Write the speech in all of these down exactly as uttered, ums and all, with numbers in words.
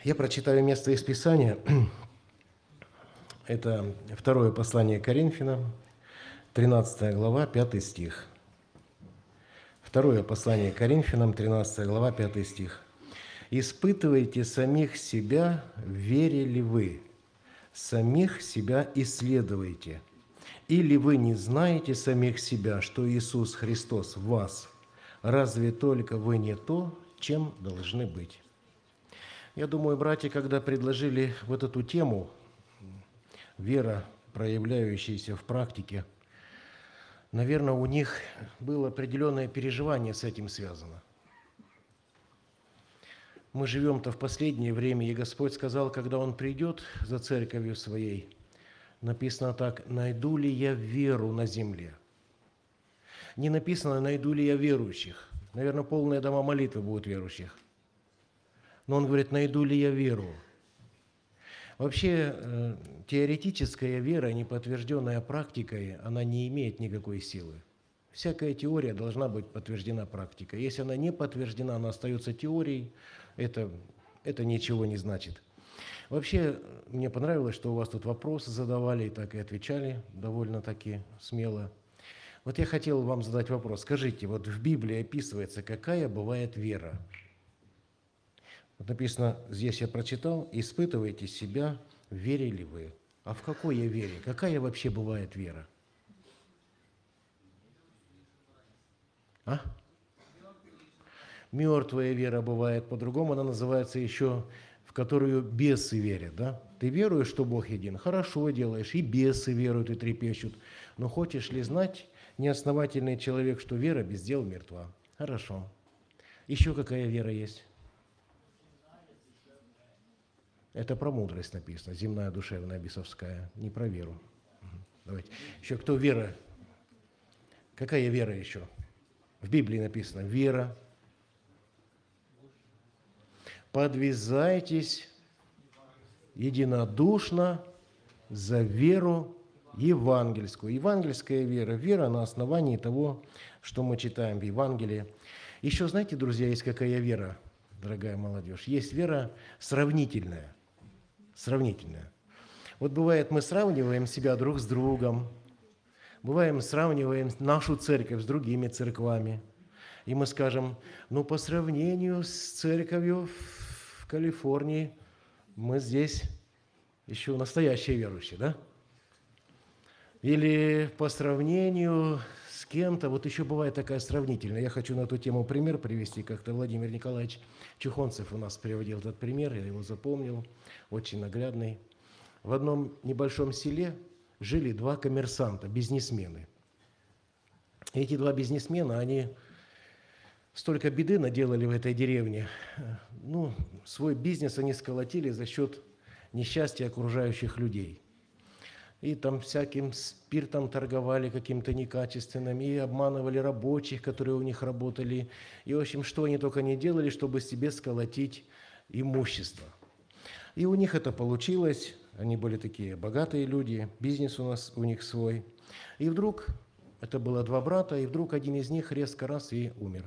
Я прочитаю место из Писания. Это второе послание к Коринфянам, тринадцатая глава, пятый стих. Второе послание к Коринфянам, тринадцатая глава, пятый стих. «Испытывайте самих себя, верили вы, самих себя исследуйте. Или вы не знаете самих себя, что Иисус Христос в вас? Разве только вы не то, чем должны быть?» Я думаю, братья, когда предложили вот эту тему, вера, проявляющаяся в практике, наверное, у них было определенное переживание с этим связано. Мы живем-то в последнее время, и Господь сказал, когда Он придет за церковью своей, написано так: «Найду ли я веру на земле?» Не написано, найду ли я верующих. Наверное, полные дома молитвы будут верующих. Но Он говорит, найду ли я веру? Вообще, теоретическая вера, не подтвержденная практикой, она не имеет никакой силы. Всякая теория должна быть подтверждена практикой. Если она не подтверждена, она остается теорией, это, это ничего не значит. Вообще, мне понравилось, что у вас тут вопросы задавали и так и отвечали довольно-таки смело. Вот я хотел вам задать вопрос. Скажите, вот в Библии описывается, какая бывает вера? Вот написано, здесь я прочитал, «Испытывайте себя, верили вы». А в какой я вере? Какая вообще бывает вера? А? Мертвая вера бывает, по-другому она называется еще, в которую бесы верят. Да? Ты веруешь, что Бог един? Хорошо делаешь, и бесы веруют и трепещут. Но хочешь ли знать, неосновательный человек, что вера без дел мертва? Хорошо. Еще какая вера есть? Это про мудрость написано, земная, душевная, бесовская, не про веру. Давайте. Еще кто вера? Какая вера еще? В Библии написано вера. Подвязайтесь единодушно за веру евангельскую. Евангельская вера, вера на основании того, что мы читаем в Евангелии. Еще знаете, друзья, есть какая вера, дорогая молодежь? Есть вера сравнительная. Сравнительная. Вот бывает, мы сравниваем себя друг с другом, бываем, сравниваем нашу церковь с другими церквами, и мы скажем, ну, по сравнению с церковью в Калифорнии, мы здесь еще настоящие верующие, да? Или по сравнению с кем-то, вот еще бывает такая сравнительная. Я хочу на эту тему пример привести. Как-то Владимир Николаевич Чухонцев у нас приводил этот пример, я его запомнил, очень наглядный. В одном небольшом селе жили два коммерсанта, бизнесмены. Эти два бизнесмена, они столько беды наделали в этой деревне. Ну, свой бизнес они сколотили за счет несчастья окружающих людей. И там всяким спиртом торговали каким-то некачественным, и обманывали рабочих, которые у них работали. И, в общем, что они только не делали, чтобы себе сколотить имущество. И у них это получилось. Они были такие богатые люди, бизнес у нас у них свой. И вдруг, это было два брата, и вдруг один из них резко раз и умер.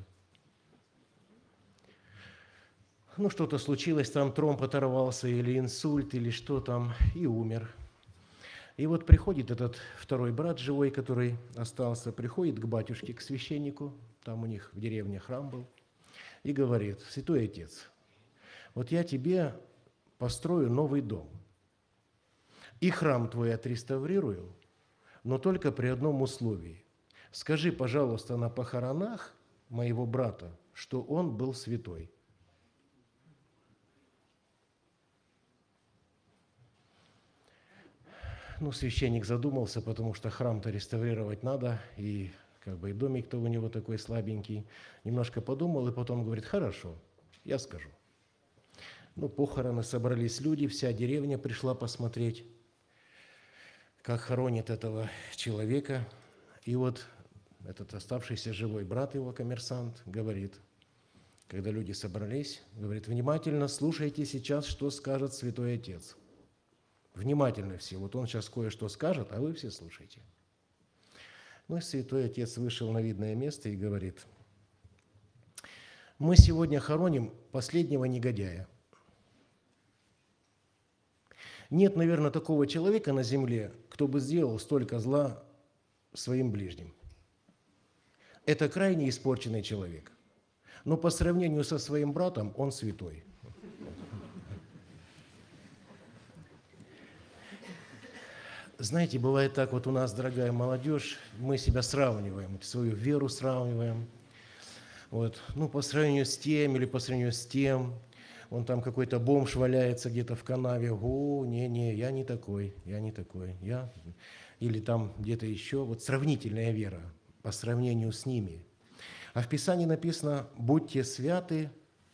Ну, что-то случилось, там тромб оторвался, или инсульт, или что там, и умер. И вот приходит этот второй брат живой, который остался, приходит к батюшке, к священнику, там у них в деревне храм был, и говорит: «Святой отец, вот я тебе построю новый дом, и храм твой отреставрирую, но только при одном условии. Скажи, пожалуйста, на похоронах моего брата, что он был святой». Ну, священник задумался, потому что храм-то реставрировать надо, и как бы и домик-то у него такой слабенький. Немножко подумал, и потом говорит: «Хорошо, я скажу». Ну, похороны, собрались люди, вся деревня пришла посмотреть, как хоронят этого человека. И вот этот оставшийся живой брат его, коммерсант, говорит, когда люди собрались, говорит: «Внимательно слушайте сейчас, что скажет святой отец». Внимательно все. Вот он сейчас кое-что скажет, а вы все слушайте. Ну и святой отец вышел на видное место и говорит: «Мы сегодня хороним последнего негодяя. Нет, наверное, такого человека на земле, кто бы сделал столько зла своим ближним. Это крайне испорченный человек. Но по сравнению со своим братом он святой. Знаете, бывает так, вот у нас, дорогая молодежь, мы себя сравниваем, свою веру сравниваем. Вот, ну, по сравнению с тем или по сравнению с тем, он там какой-то бомж валяется где-то в канаве, о, не-не, я не такой, я не такой, я... Или там где-то еще, вот сравнительная вера по сравнению с ними. А в Писании написано, будьте святы,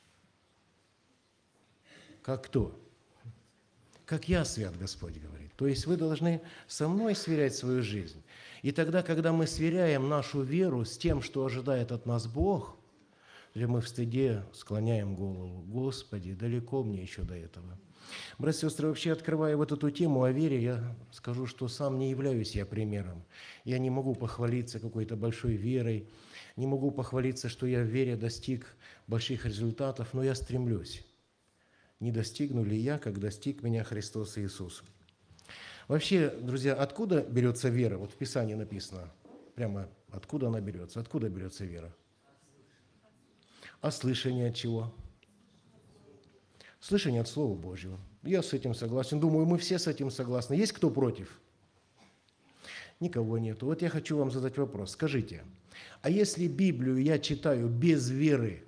как кто? Как я свят, Господь говорит. То есть вы должны со мной сверять свою жизнь. И тогда, когда мы сверяем нашу веру с тем, что ожидает от нас Бог, или мы в стыде склоняем голову, Господи, далеко мне еще до этого. Братья и сестры, вообще открывая вот эту тему о вере, я скажу, что сам не являюсь я примером. Я не могу похвалиться какой-то большой верой, не могу похвалиться, что я в вере достиг больших результатов, но я стремлюсь. Не достигну ли я, как достиг меня Христос Иисус? Вообще, друзья, откуда берется вера? Вот в Писании написано, прямо откуда она берется? Откуда берется вера? А слышание от чего? Слышание от Слова Божьего. Я с этим согласен. Думаю, мы все с этим согласны. Есть кто против? Никого нету. Вот я хочу вам задать вопрос. Скажите, а если Библию я читаю без веры,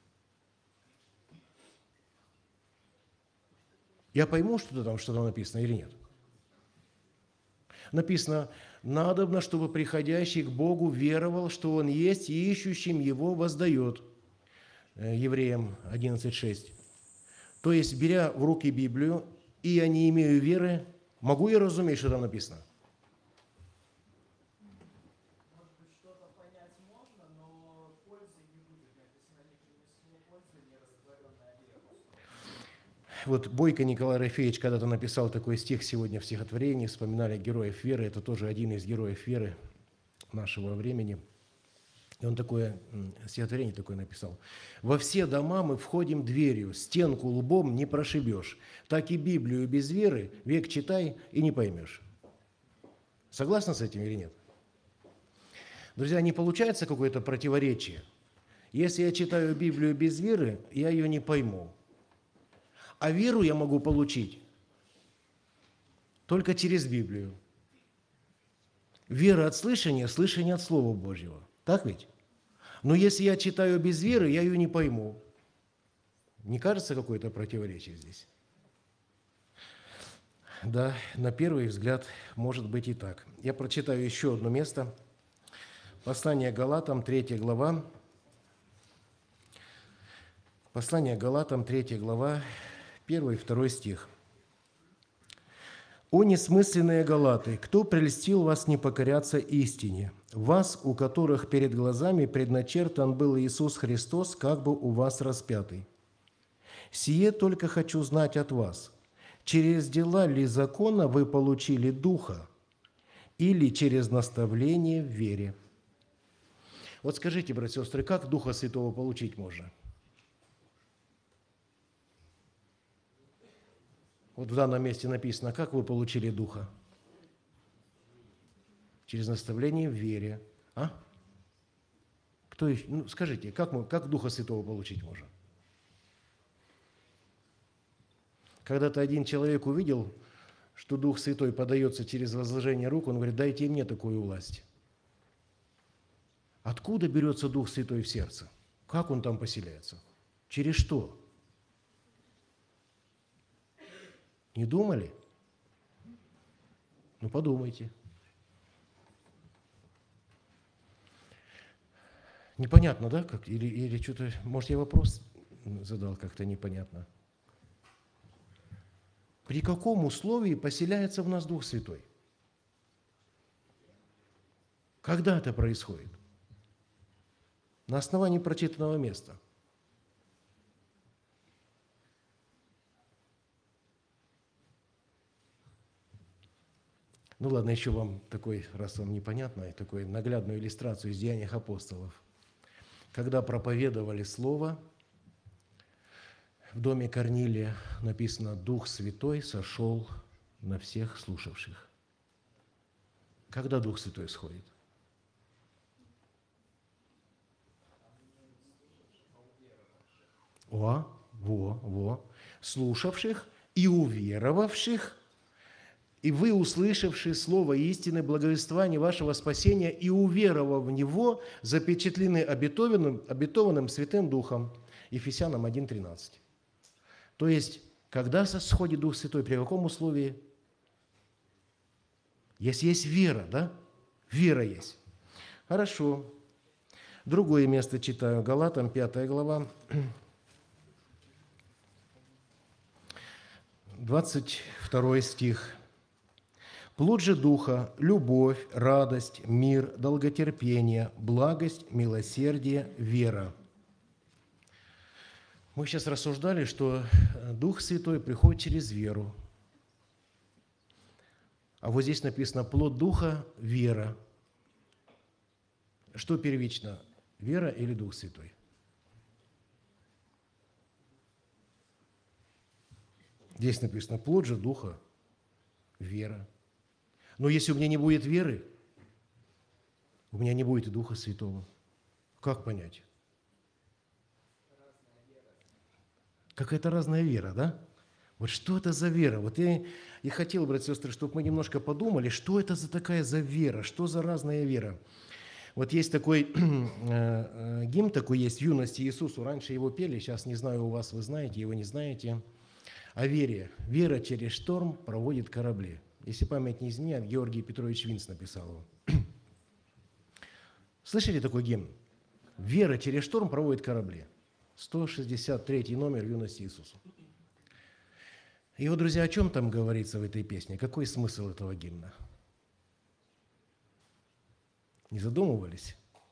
я пойму, что там что-то написано или нет? Написано, надобно, чтобы приходящий к Богу веровал, что Он есть, и ищущим Его воздает. Евреям одиннадцать шесть. То есть, беря в руки Библию, и я не имею веры, могу я разуметь, что там написано? Может быть, что-то понять можно, но пользы не будет. Написано, не принесло пользы, не растворенная вера. Вот Бойко Николай Рафеевич когда-то написал такой стих сегодня в стихотворении, вспоминали героев веры, это тоже один из героев веры нашего времени. И он такое стихотворение такое написал. «Во все дома мы входим дверью, стенку лбом не прошибешь. Так и Библию без веры век читай и не поймешь». Согласны с этим или нет? Друзья, не получается какое-то противоречие? Если я читаю Библию без веры, я ее не пойму. А веру я могу получить только через Библию. Вера от слышания, слышание от Слова Божьего. Так ведь? Но если я читаю без веры, я ее не пойму. Не кажется какое-то противоречие здесь? Да, на первый взгляд может быть и так. Я прочитаю еще одно место. Послание Галатам, третья глава. Послание Галатам, третья глава, первый и второй стих. «О несмысленные галаты, кто прельстил вас не покоряться истине? Вас, у которых перед глазами предначертан был Иисус Христос, как бы у вас распятый. Сие только хочу знать от вас, через дела ли закона вы получили Духа, или через наставление в вере?» Вот скажите, братья и сестры, как Духа Святого получить можно? Вот в данном месте написано, как вы получили Духа? Через наставление в вере. А? Кто еще? Ну, скажите, как, мы, как Духа Святого получить можно? Когда-то один человек увидел, что Дух Святой подается через возложение рук, он говорит, дайте и мне такую власть. Откуда берется Дух Святой в сердце? Как он там поселяется? Через что? Не думали? Ну, подумайте. Непонятно, да? Как? Или, или что-то, может, я вопрос задал как-то непонятно. При каком условии поселяется в нас Дух Святой? Когда это происходит? На основании прочитанного места. Ну ладно, еще вам такой, раз вам непонятно, такой наглядную иллюстрацию из Деяний апостолов. Когда проповедовали Слово, в доме Корнилия написано, Дух Святой сошел на всех слушавших. Когда Дух Святой сходит? О, во, во. Слушавших и уверовавших, и вы, услышавшие слово истины, благовествование вашего спасения, и уверовав в него, запечатлены обетованным, обетованным Святым Духом. Ефесянам один тринадцать. То есть, когда сходит Дух Святой, при каком условии? Если есть вера, да? Вера есть. Хорошо. Другое место читаю. Галатам, пятая глава. двадцать второй стих. «Плод же Духа – любовь, радость, мир, долготерпение, благость, милосердие, вера». Мы сейчас рассуждали, что Дух Святой приходит через веру. А вот здесь написано «плод Духа – вера». Что первично, вера или Дух Святой? Здесь написано «плод же Духа – вера». Но если у меня не будет веры, у меня не будет и Духа Святого. Как понять? Какая-то разная вера, да? Вот что это за вера? Вот я и хотел, братья и сестры, чтобы мы немножко подумали, что это за такая за вера, что за разная вера. Вот есть такой гимн, такой есть «В юности Иисусу». Раньше его пели, сейчас не знаю, у вас вы знаете, его не знаете. О вере. «Вера через шторм проводит корабли». Если память не изменяет, Георгий Петрович Винц написал его. Слышали такой гимн? «Вера через шторм проводит корабли». сто шестьдесят третий номер «В юности Иисусу». И вот, друзья, о чем там говорится в этой песне? Какой смысл этого гимна? Не задумывались?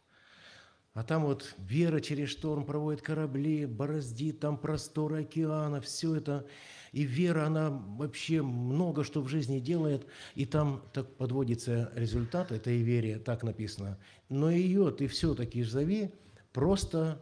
А там вот вера через шторм проводит корабли, бороздит там просторы океана, все это. И вера, она вообще много что в жизни делает, и там так подводится результат этой вере, так написано. Но ее ты все-таки зови просто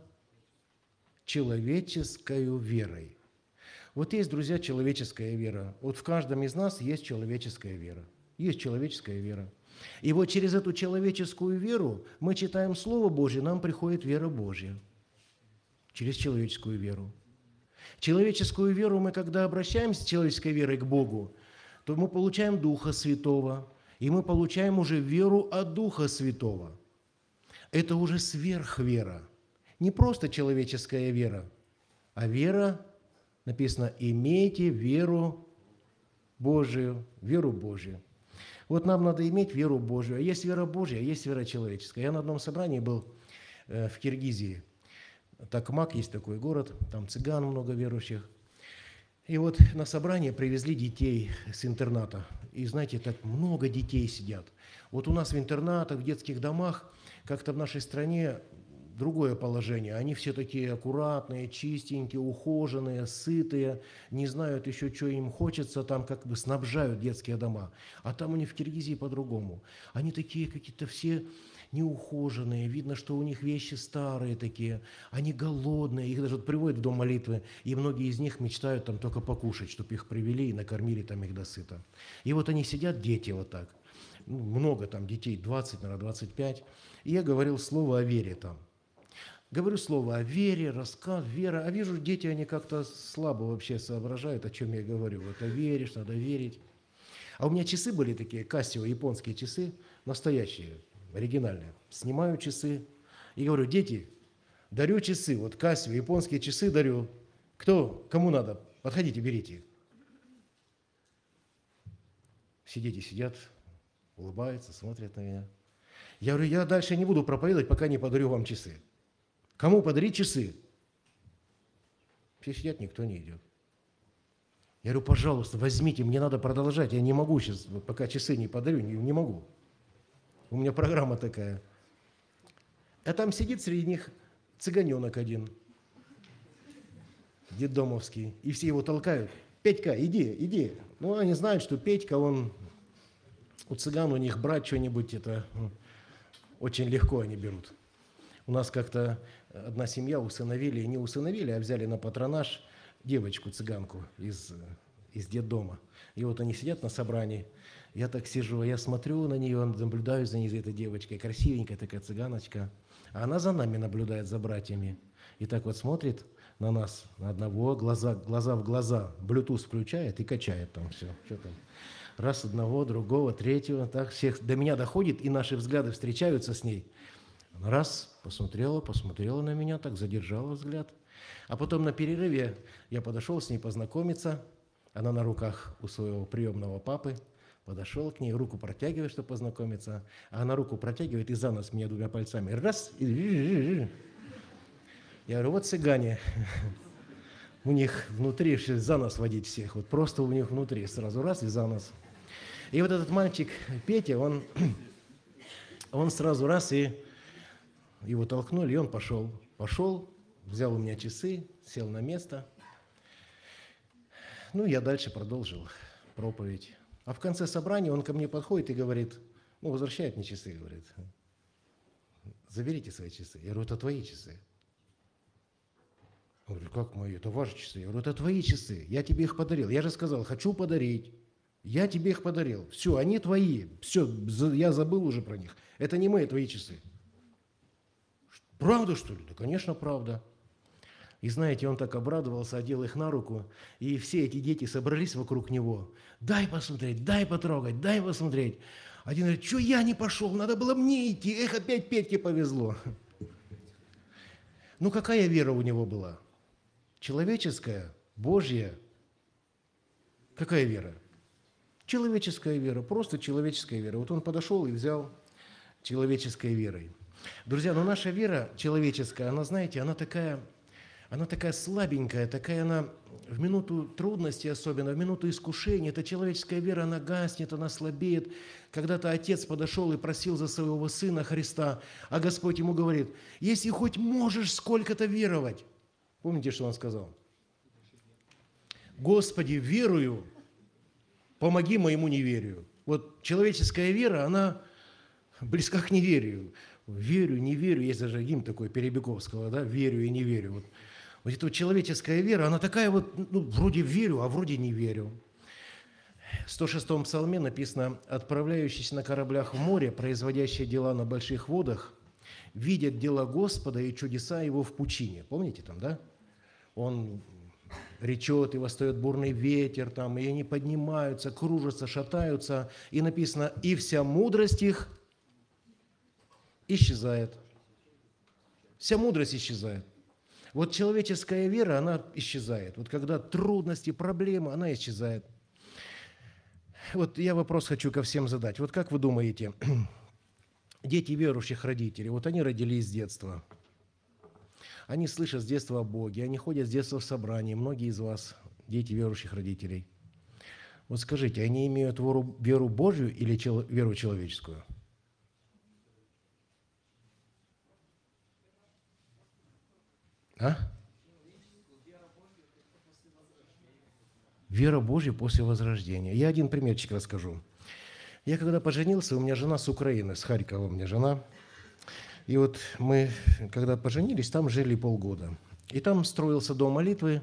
человеческою верой. Вот есть, друзья, человеческая вера. Вот в каждом из нас есть человеческая вера. Есть человеческая вера. И вот через эту человеческую веру мы читаем Слово Божье, нам приходит вера Божья. Через человеческую веру. Человеческую веру мы, когда обращаемся с человеческой верой к Богу, то мы получаем Духа Святого, и мы получаем уже веру от Духа Святого. Это уже сверхвера. Не просто человеческая вера, а вера, написано, имейте веру Божию, веру Божию. Вот нам надо иметь веру Божию. А есть вера Божья, а есть вера человеческая. Я на одном собрании был в Киргизии. Такмак есть такой город, там цыган много верующих. И вот на собрание привезли детей с интерната. И знаете, так много детей сидят. Вот у нас в интернатах, в детских домах, как-то в нашей стране другое положение. Они все такие аккуратные, чистенькие, ухоженные, сытые, не знают еще, что им хочется, там как бы снабжают детские дома. А там у них в Киргизии по-другому. Они такие какие-то все неухоженные, видно, что у них вещи старые такие, они голодные, их даже вот приводят в дом молитвы, и многие из них мечтают там только покушать, чтобы их привели и накормили там их досыта. И вот они сидят, дети вот так, ну, много там детей, двадцать, наверное, двадцать пять, и я говорил слово о вере там. Говорю слово о вере, рассказ, вера, а вижу, дети, они как-то слабо вообще соображают, о чем я говорю. Вот о вере, что надо верить. А у меня часы были такие, Casio, японские часы, настоящие, оригинальные. Снимаю часы и говорю, дети, дарю часы, вот Casio, японские часы дарю. Кто, кому надо, подходите, берите. Все дети сидят, улыбаются, смотрят на меня. Я говорю, я дальше не буду проповедовать, пока не подарю вам часы. Кому подарить часы? Все сидят, никто не идет. Я говорю, пожалуйста, возьмите, мне надо продолжать. Я не могу сейчас, пока часы не подарю, не, не могу. У меня программа такая. А там сидит среди них цыганенок один, детдомовский, и все его толкают. Петька, иди, иди. Ну, они знают, что Петька, он, у цыган у них брать что-нибудь, это ну, очень легко они берут. У нас как-то одна семья усыновили, не усыновили, а взяли на патронаж девочку-цыганку из, из детдома. И вот они сидят на собрании, я так сижу, я смотрю на нее, наблюдаю за ней, за этой девочкой, красивенькая такая цыганочка, а она за нами наблюдает, за братьями. И так вот смотрит на нас, на одного, глаза, глаза в глаза, Bluetooth включает и качает там все. Что там? Раз одного, другого, третьего, так всех до меня доходит, и наши взгляды встречаются с ней. Она раз, посмотрела, посмотрела на меня, так задержала взгляд. А потом на перерыве я подошел с ней познакомиться, она на руках у своего приемного папы, подошел к ней, руку протягивает, чтобы познакомиться, а она руку протягивает и за нос меня двумя пальцами. Раз, и... Я говорю, вот цыгане, у них внутри за нос водить всех, вот просто у них внутри сразу раз и за нос. И вот этот мальчик Петя, он, он сразу раз и его толкнули, и он пошел. Пошел, взял у меня часы, сел на место. Ну, я дальше продолжил проповедь. А в конце собрания он ко мне подходит и говорит, ну, возвращает мне часы, говорит, заберите свои часы. Я говорю, это твои часы. Он говорит, как мои? Это ваши часы. Я говорю, это твои часы. Я тебе их подарил. Я же сказал, хочу подарить. Я тебе их подарил. Все, они твои. Все, я забыл уже про них. Это не мои, твои часы. Правда, что ли? Да, конечно, правда. И знаете, он так обрадовался, одел их на руку, и все эти дети собрались вокруг него. Дай посмотреть, дай потрогать, дай посмотреть. Один говорит, что я не пошел, надо было мне идти. Эх, опять Петьке повезло. Ну, какая вера у него была? Человеческая, Божья. Какая вера? Человеческая вера, просто человеческая вера. Вот он подошел и взял человеческой верой. Друзья, но наша вера человеческая, она, знаете, она такая, она такая слабенькая, такая она в минуту трудности особенно, в минуту искушения. Эта человеческая вера, она гаснет, она слабеет. Когда-то отец подошел и просил за своего сына Христа, а Господь ему говорит, если хоть можешь сколько-то веровать. Помните, что он сказал? Господи, верую, помоги моему неверию. Вот человеческая вера, она близка к неверию. Верю, не верю, есть даже гимн такой Перебековского, да, верю и не верю. Вот, вот эта вот человеческая вера, она такая вот, ну, вроде верю, а вроде не верю. В сто шестом псалме написано, отправляющийся на кораблях в море, производящие дела на больших водах, видят дела Господа и чудеса Его в пучине. Помните там, да? Он речет, и восстает бурный ветер, там, и они поднимаются, кружатся, шатаются, и написано, и вся мудрость их исчезает. Вся мудрость исчезает. Вот человеческая вера, она исчезает. Вот когда трудности, проблемы, она исчезает. Вот я вопрос хочу ко всем задать. Вот как вы думаете, дети верующих родителей, вот они родились с детства, они слышат с детства о Боге, они ходят с детства в собрания, многие из вас дети верующих родителей. Вот скажите, они имеют веру, веру Божью или чел, веру человеческую? А? Вера Божья после возрождения. Я один примерчик расскажу. Я когда поженился, у меня жена с Украины, с Харькова у меня жена. И вот мы, когда поженились, там жили полгода. И там строился дом молитвы,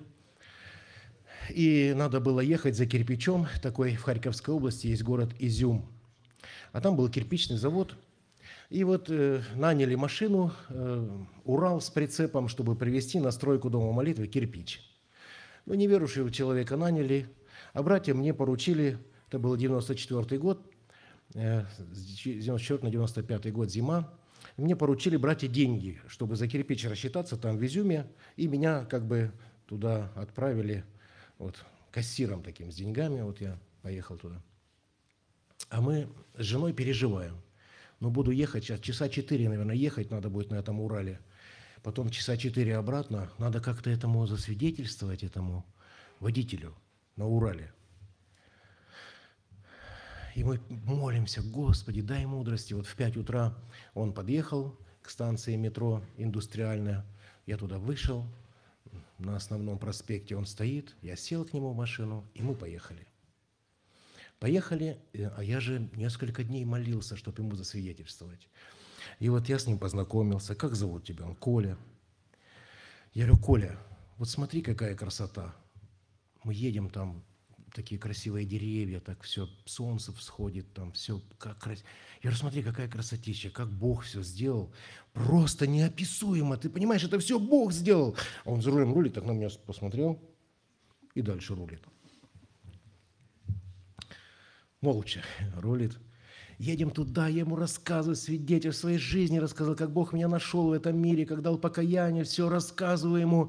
и надо было ехать за кирпичом. Такой в Харьковской области есть город Изюм. А там был кирпичный завод. И вот э, наняли машину, э, Урал с прицепом, чтобы привезти на стройку дома молитвы кирпич. Ну, неверующего человека наняли, а братья мне поручили, это был девяносто четвёртый год, э, с девяносто четвёртого на девяносто пятый год зима, мне поручили братья деньги, чтобы за кирпич рассчитаться там в Изюме, и меня как бы туда отправили вот, кассиром таким с деньгами, вот я поехал туда. А мы с женой переживаем. Ну, буду ехать сейчас, часа четыре, наверное, ехать надо будет на этом Урале. Потом часа четыре обратно. Надо как-то этому засвидетельствовать, этому водителю на Урале. И мы молимся, Господи, дай мудрости. Вот в пять утра он подъехал к станции метро «Индустриальная». Я туда вышел, на основном проспекте он стоит. Я сел к нему в машину, и мы поехали. Поехали, а я же несколько дней молился, чтобы ему засвидетельствовать. И вот я с ним познакомился. Как зовут тебя? Он Коля. Я говорю, Коля, вот смотри, какая красота. Мы едем там, такие красивые деревья, так все, солнце всходит, там все как красиво. Я говорю, смотри, какая красотища, как Бог все сделал. Просто неописуемо. Ты понимаешь, это все Бог сделал. А он за рулем рулит, так на меня посмотрел и дальше рулит. Молча рулит. Едем туда, я ему рассказываю, свидетель своей жизни, рассказал, как Бог меня нашел в этом мире, как дал покаяние, все рассказываю ему.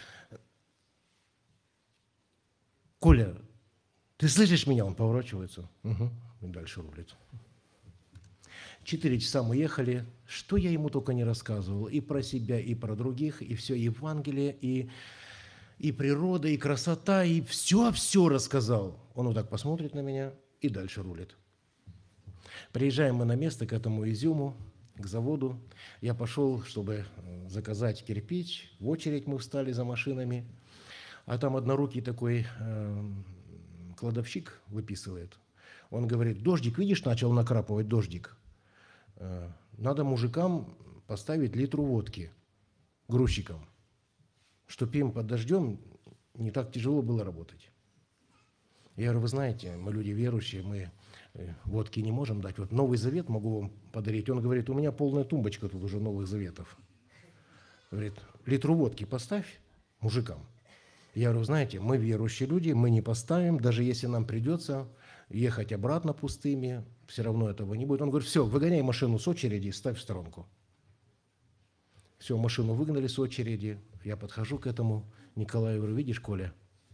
Коля, ты слышишь меня? Он поворачивается. Угу. И дальше рулит. Четыре часа мы ехали. Что я ему только не рассказывал. И про себя, и про других, и все Евангелие, и, и природа, и красота, и все-все рассказал. Он вот так посмотрит на меня и дальше рулит. Приезжаем мы на место к этому изюму, к заводу. Я пошел, чтобы заказать кирпич. В очередь мы встали за машинами. А там однорукий такой э, кладовщик выписывает. Он говорит, дождик, видишь, начал накрапывать дождик. Э, надо мужикам поставить литру водки, грузчикам, чтобы им под дождем не так тяжело было работать. Я говорю, вы знаете, мы люди верующие, мы водки не можем дать. Вот Новый Завет могу вам подарить. Он говорит, у меня полная тумбочка тут уже Новых Заветов. Говорит, литру водки поставь мужикам. Я говорю, знаете, мы верующие люди, мы не поставим, даже если нам придется ехать обратно пустыми, все равно этого не будет. Он говорит, все, выгоняй машину с очереди и ставь в сторонку. Все, машину выгнали с очереди, я подхожу к этому Николаю, говорю, видишь, Коля,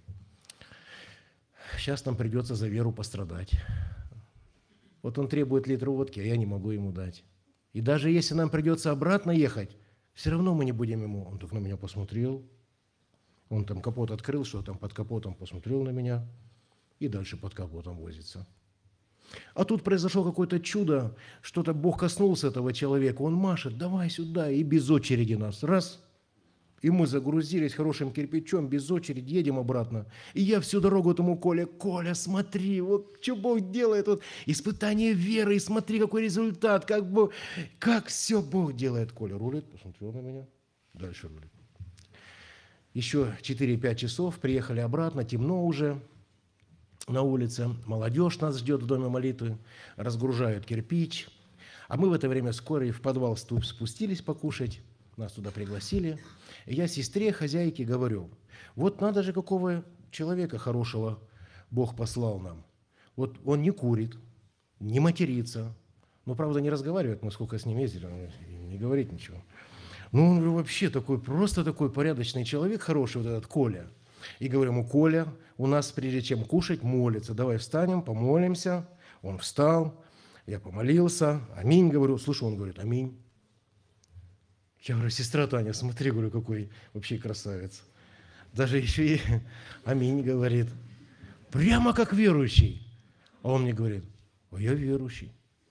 сейчас нам придется за веру пострадать. Вот он требует литр водки, а я не могу ему дать. И даже если нам придется обратно ехать, все равно мы не будем ему. Он так на меня посмотрел. Он там капот открыл, что там под капотом, посмотрел на меня и дальше под капотом возится. А тут произошло какое-то чудо, что-то Бог коснулся этого человека, он машет, давай сюда, и без очереди нас, раз. И мы загрузились хорошим кирпичом, без очереди, едем обратно. И я всю дорогу этому Коле, Коля, смотри, вот что Бог делает, вот испытание веры, и смотри, какой результат, как, Бог, как все Бог делает. Коля рулит, посмотрел на меня, дальше рулит. Еще четыре-пять часов, приехали обратно, темно уже на улице, молодежь нас ждет в доме молитвы, разгружают кирпич, а мы в это время скоро и в подвал спустились покушать, нас туда пригласили. И я сестре, хозяйке говорю, вот надо же, какого человека хорошего Бог послал нам. Вот он не курит, не матерится, ну, правда, не разговаривает, мы сколько с ним ездили, он не говорит ничего. Ну, он вообще такой, просто такой порядочный человек, хороший вот этот Коля. И говорю ему, Коля, у нас прежде чем кушать, молится. Давай встанем, помолимся. Он встал, я помолился. Аминь, говорю. Слушай, он говорит, аминь. Я говорю, сестра Таня, смотри, говорю, какой вообще красавец. Даже еще и аминь говорит. Прямо как верующий. А он мне говорит, а я верующий.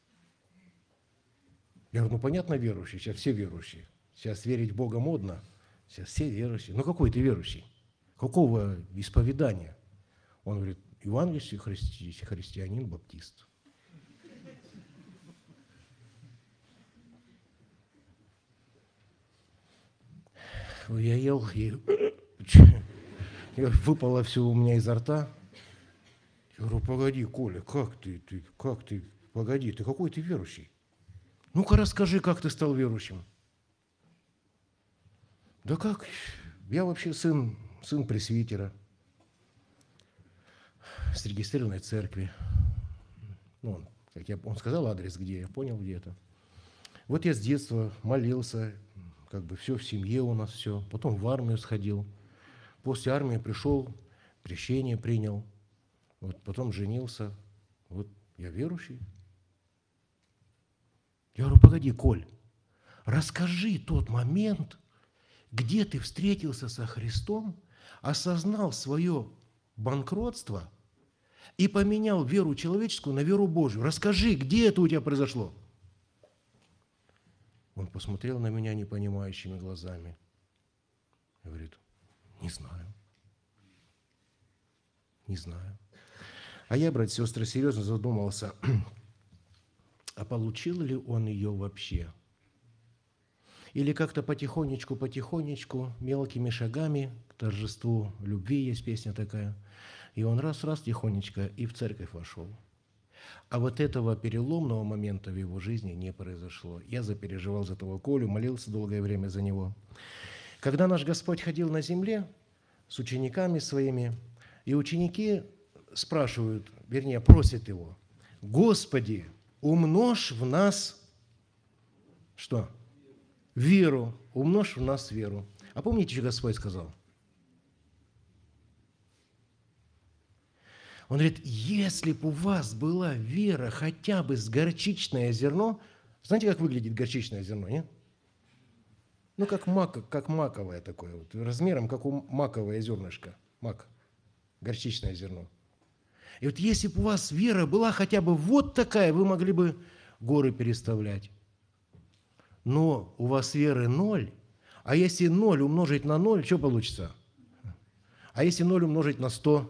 Я говорю, ну понятно, верующий, сейчас все верующие. Сейчас верить в Бога модно. Сейчас все верующие. Ну какой ты верующий? Какого исповедания? Он говорит, евангельский христи... христианин, баптист. Я ел, и выпало все у меня изо рта. Я говорю, погоди, Коля, как ты, ты, как ты, погоди, ты какой ты верующий? Ну-ка расскажи, как ты стал верующим. Да как? Я вообще сын, сын пресвитера с регистрированной церкви. Ну, он, как я, он сказал адрес, где, я понял, где это. Вот я с детства молился, как бы все в семье у нас, все. Потом в армию сходил. После армии пришел, крещение принял. Вот потом женился. Вот я верующий. Я говорю, погоди, Коль, расскажи тот момент, где ты встретился со Христом, осознал свое банкротство и поменял веру человеческую на веру Божию. Расскажи, где это у тебя произошло? Он посмотрел на меня непонимающими глазами. Говорит, не знаю. Не знаю. А я, братья и сестры, серьезно задумался, а получил ли он ее вообще? Или как-то потихонечку, потихонечку, мелкими шагами к торжеству любви, есть песня такая, И он раз-раз тихонечко и в церковь вошел. А вот этого переломного момента в его жизни не произошло. Я запереживал за того Колю, молился долгое время за него. Когда наш Господь ходил на земле с учениками своими, и ученики спрашивают, вернее, просят его: «Господи, умножь в нас что? Веру, умножь в нас веру». А помните, что Господь сказал? Он говорит: если бы у вас была вера хотя бы с горчичное зерно, знаете, как выглядит горчичное зерно, нет? Ну, как, мак, как маковое такое, вот, размером, как у маковое зернышко, мак, горчичное зерно. И вот если бы у вас вера была хотя бы вот такая, вы могли бы горы переставлять. Но у вас веры ноль, а если ноль умножить на ноль, что получится? А если ноль умножить на сто?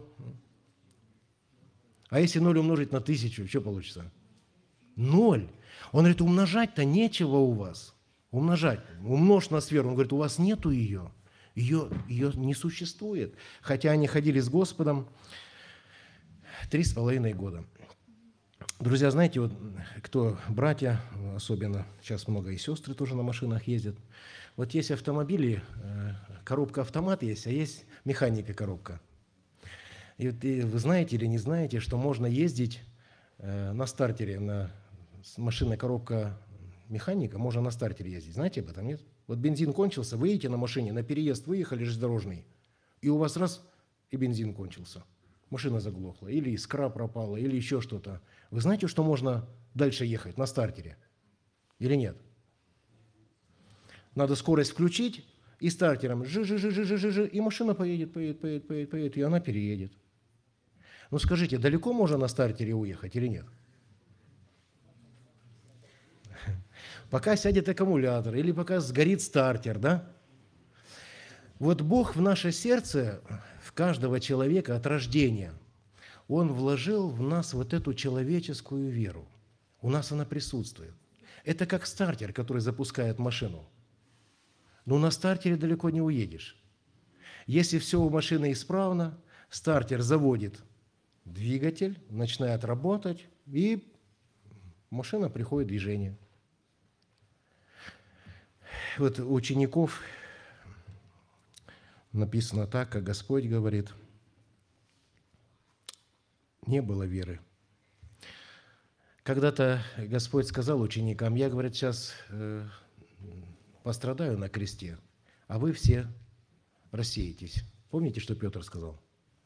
А если ноль умножить на тысячу, что получится? Ноль. Он говорит, умножать-то нечего у вас. Умножать. Умножь на сферу. Он говорит, у вас нету ее. Ее, ее не существует. Хотя они ходили с Господом три с половиной года. Друзья, знаете, вот кто братья, особенно сейчас много и сестры тоже на машинах ездят. Вот есть автомобили, коробка-автомат есть, а есть механика-коробка. И вот и вы знаете или не знаете, что можно ездить на стартере, на машинная коробка механика, можно на стартере ездить. Знаете об этом, нет? Вот бензин кончился, вы едете на машине, на переезд выехали железнодорожный, и у вас раз, и бензин кончился. Машина заглохла, или искра пропала, или еще что-то. Вы знаете, что можно дальше ехать на стартере? Или нет? Надо скорость включить, и стартером жи-жи-жи-жи-жи-жи, и машина поедет, поедет, поедет, поедет, поедет, и она переедет. Ну скажите, далеко можно на стартере уехать или нет? Пока сядет аккумулятор, или пока сгорит стартер, да? Вот Бог в наше сердце, в каждого человека от рождения, Он вложил в нас вот эту человеческую веру. У нас она присутствует. Это как стартер, который запускает машину. Но на стартере далеко не уедешь. Если все у машины исправно, стартер заводит двигатель, начинает работать, и машина приходит в движение. Вот у учеников написано так, как Господь говорит, не было веры. Когда-то Господь сказал ученикам, я, говорит, сейчас э, пострадаю на кресте, а вы все рассеетесь. Помните, что Петр сказал?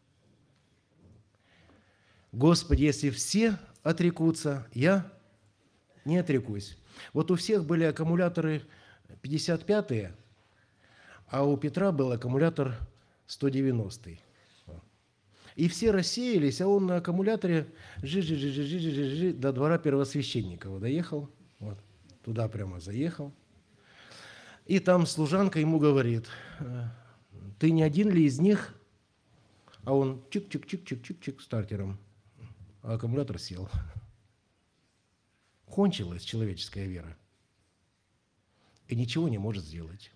Господи, если все отрекутся, я не отрекусь. Вот у всех были аккумуляторы пятьдесят пятые, а у Петра был аккумулятор сто девяностый. И все рассеялись, а он на аккумуляторе жи-жи-жи-жи-жи-жи до двора первосвященника вот доехал, вот, туда прямо заехал. И там служанка ему говорит, ты не один ли из них? А он чик-чик-чик-чик-чик-чик стартером, а аккумулятор сел. Кончилась человеческая вера. И ничего не может сделать.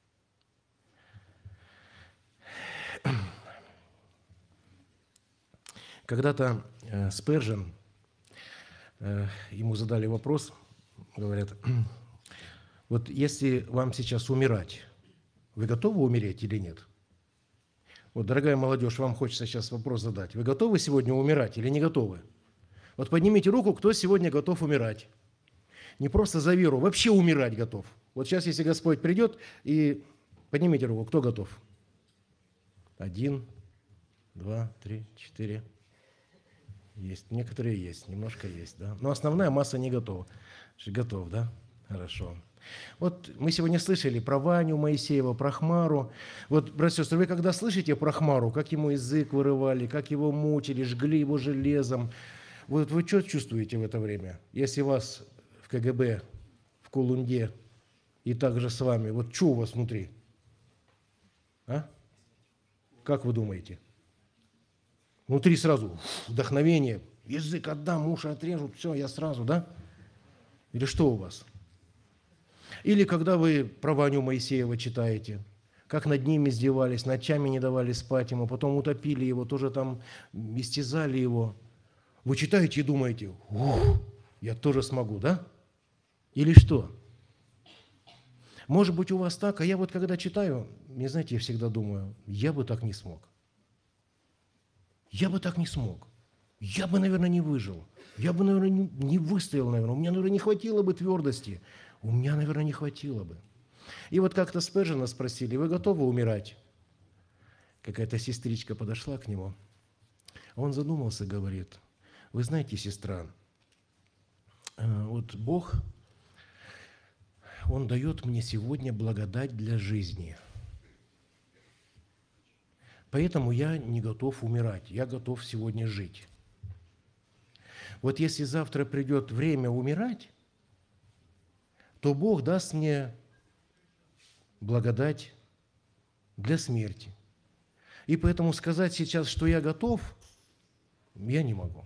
Когда-то э, Спержен, э, ему задали вопрос, говорят, вот если вам сейчас умирать, вы готовы умереть или нет? Вот, дорогая молодежь, вам хочется сейчас вопрос задать. Вы готовы сегодня умирать или не готовы? Вот поднимите руку, кто сегодня готов умирать. Не просто за веру, вообще умирать готов. Вот сейчас, если Господь придет, и поднимите руку, кто готов? Один, два, три, четыре. Есть. Некоторые есть, немножко есть, да. Но основная масса не готова. Готов, да? Хорошо. Вот мы сегодня слышали про Ваню Моисеева, про Хмару. Вот, братья и сестры, вы когда слышите про Хмару, как ему язык вырывали, как его мучили, жгли его железом, вот вы что чувствуете в это время? Если вас в ка гэ бэ, в Колунде и также с вами, вот что у вас внутри? А? Как вы думаете? Внутри сразу вдохновение, язык отдам, уши отрежут, все, я сразу, да? Или что у вас? Или когда вы про Ваню Моисеева читаете, как над ним издевались, ночами не давали спать ему, потом утопили его, тоже там истязали его. Вы читаете и думаете, ух, я тоже смогу, да? Или что? Может быть, у вас так, а я вот когда читаю, не знаете, я всегда думаю, я бы так не смог. Я бы так не смог. Я бы, наверное, не выжил. Я бы, наверное, не, не выстоял, наверное. У меня, наверное, не хватило бы твердости. У меня, наверное, не хватило бы. И вот как-то Спержина спросили, вы готовы умирать? Какая-то сестричка подошла к нему. Он задумался, говорит, вы знаете, сестра, вот Бог, Он дает мне сегодня благодать для жизни. Поэтому я не готов умирать, я готов сегодня жить. Вот если завтра придет время умирать, то Бог даст мне благодать для смерти. И поэтому сказать сейчас, что я готов, я не могу.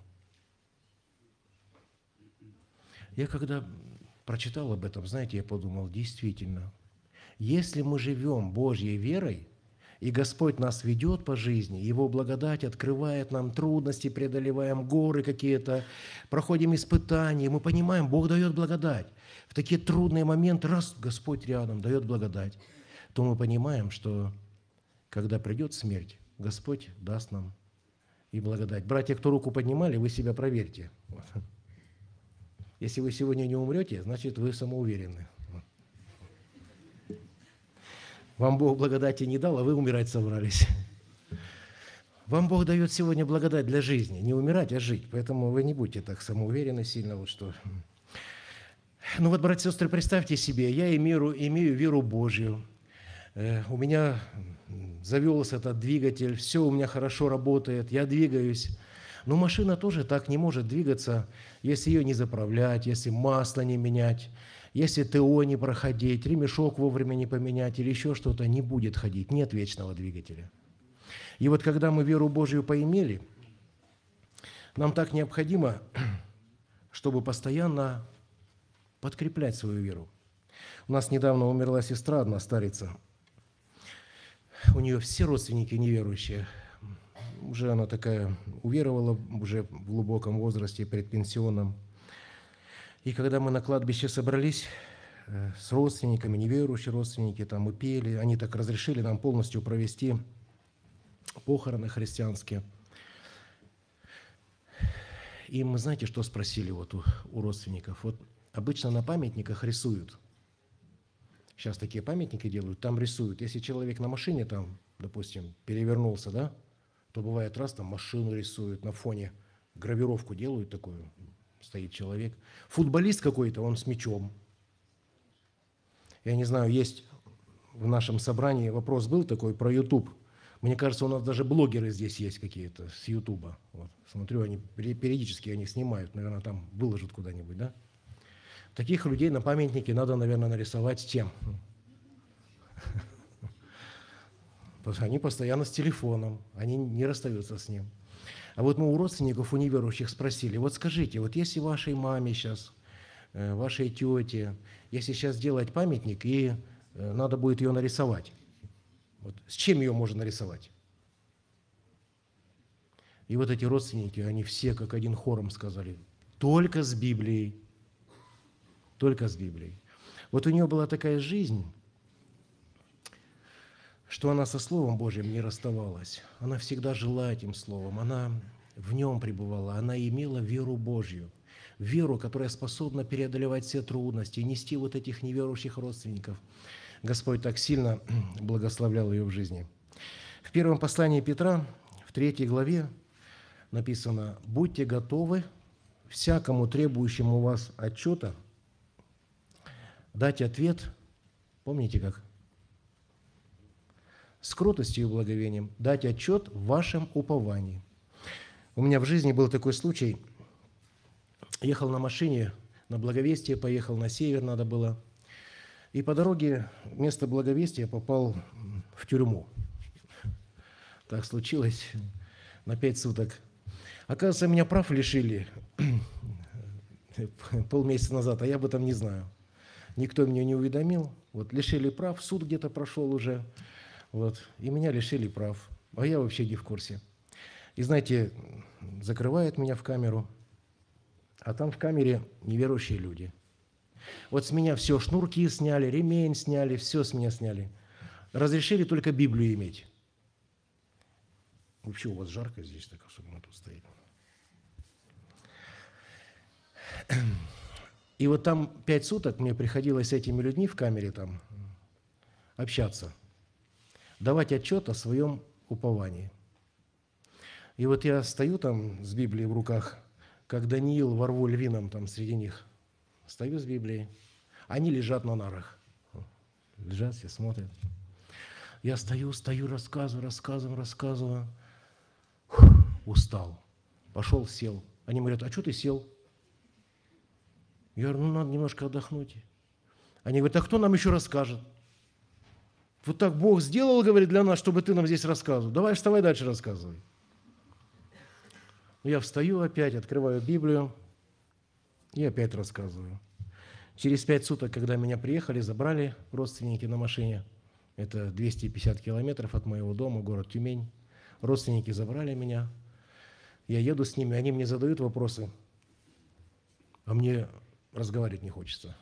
Я когда прочитал об этом, знаете, я подумал, действительно, если мы живем Божьей верой, и Господь нас ведет по жизни, Его благодать открывает нам трудности, преодолеваем горы какие-то, проходим испытания, мы понимаем, Бог дает благодать. В такие трудные моменты, раз Господь рядом дает благодать, то мы понимаем, что когда придет смерть, Господь даст нам и благодать. Братья, кто руку поднимали, вы себя проверьте. Если вы сегодня не умрете, значит, вы самоуверенны. Вам Бог благодати не дал, а вы умирать собрались. Вам Бог дает сегодня благодать для жизни. Не умирать, а жить. Поэтому вы не будьте так самоуверены сильно. Вот что. Ну вот, братья и сестры, представьте себе, я имею, имею веру Божью. У меня завелся этот двигатель, все у меня хорошо работает, я двигаюсь. Но машина тоже так не может двигаться, если ее не заправлять, если масло не менять, если ТО не проходить, ремешок вовремя не поменять или еще что-то, не будет ходить, нет вечного двигателя. И вот когда мы веру Божию поимели, нам так необходимо, чтобы постоянно подкреплять свою веру. У нас недавно умерла сестра, одна старица. У нее все родственники неверующие. Уже она такая уверовала, уже в глубоком возрасте, предпенсионном. И когда мы на кладбище собрались с родственниками, неверующие родственники, там мы пели, они так разрешили нам полностью провести похороны христианские. И мы, знаете, что спросили вот у, у родственников? Вот обычно на памятниках рисуют. Сейчас такие памятники делают, там рисуют. Если человек на машине там, допустим, перевернулся, да, то бывает раз там машину рисуют на фоне, гравировку делают такую, стоит человек. Футболист какой-то, он с мячом. Я не знаю, есть в нашем собрании вопрос был такой про YouTube. Мне кажется, у нас даже блогеры здесь есть какие-то с Ютуба. Вот. Смотрю, они периодически они снимают, наверное, там выложат куда-нибудь, да? Таких людей на памятнике надо, наверное, нарисовать с тем. Потому что они постоянно с телефоном, они не расстаются с ним. А вот мы у родственников, у неверующих спросили, вот скажите, вот если вашей маме сейчас, вашей тете, если сейчас сделать памятник, и надо будет ее нарисовать, вот, с чем ее можно нарисовать? И вот эти родственники, они все как один хором сказали, только с Библией, только с Библией. Вот у нее была такая жизнь, что она со Словом Божьим не расставалась. Она всегда жила этим Словом, она в нем пребывала, она имела веру Божью, веру, которая способна преодолевать все трудности, нести вот этих неверующих родственников. Господь так сильно благословлял ее в жизни. В первом послании Петра, в третьей главе, написано: «Будьте готовы всякому требующему у вас отчета дать ответ», помните как? «С кротостью и благовением дать отчет в вашем уповании». У меня в жизни был такой случай. Ехал на машине, на Благовестие поехал, на север надо было. И по дороге вместо Благовестия попал в тюрьму. Так случилось на пять суток. Оказывается, меня прав лишили полмесяца назад, а я об этом не знаю. Никто меня не уведомил. Вот лишили прав, суд где-то прошел уже. Вот. И меня лишили прав. А я вообще не в курсе. И знаете, закрывают меня в камеру, а там в камере неверующие люди. Вот с меня все, шнурки сняли, ремень сняли, все с меня сняли. Разрешили только Библию иметь. Вообще у вас жарко здесь, так особенно тут стоит. И вот там пять суток мне приходилось с этими людьми в камере там общаться, давать отчет о своем уповании. И вот я стою там с Библией в руках, как Даниил во рву львином там среди них. Стою с Библией. Они лежат на нарах. Лежат, все смотрят. Я стою, стою, рассказываю, рассказываю, рассказываю. Фух, устал. Пошел, сел. Они говорят, а что ты сел? Я говорю, ну надо немножко отдохнуть. Они говорят, а кто нам еще расскажет? Вот так Бог сделал, говорит, для нас, чтобы ты нам здесь рассказывал. Давай вставай дальше рассказывай. Я встаю опять, открываю Библию и опять рассказываю. Через пять суток, когда меня приехали, забрали родственники на машине, это двести пятьдесят километров от моего дома, город Тюмень, родственники забрали меня, я еду с ними, они мне задают вопросы, а мне разговаривать не хочется.